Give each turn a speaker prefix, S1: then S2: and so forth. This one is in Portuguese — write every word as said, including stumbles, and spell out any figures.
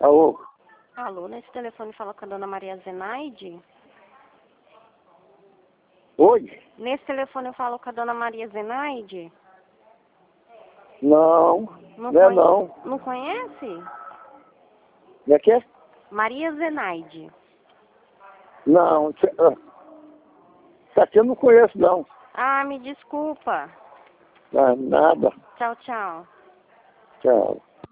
S1: Alô?
S2: Alô, nesse telefone fala com a dona Maria Zenaide?
S1: Oi?
S2: Nesse telefone eu falo com a dona Maria Zenaide?
S1: Não,
S2: Não,
S1: não é
S2: conhe-
S1: não.
S2: não conhece?
S1: Como é que é?
S2: Maria Zenaide.
S1: Não, cê- ah, isso aqui eu não conheço não.
S2: Ah, me desculpa.
S1: Ah, nada.
S2: Tchau, tchau.
S1: Tchau.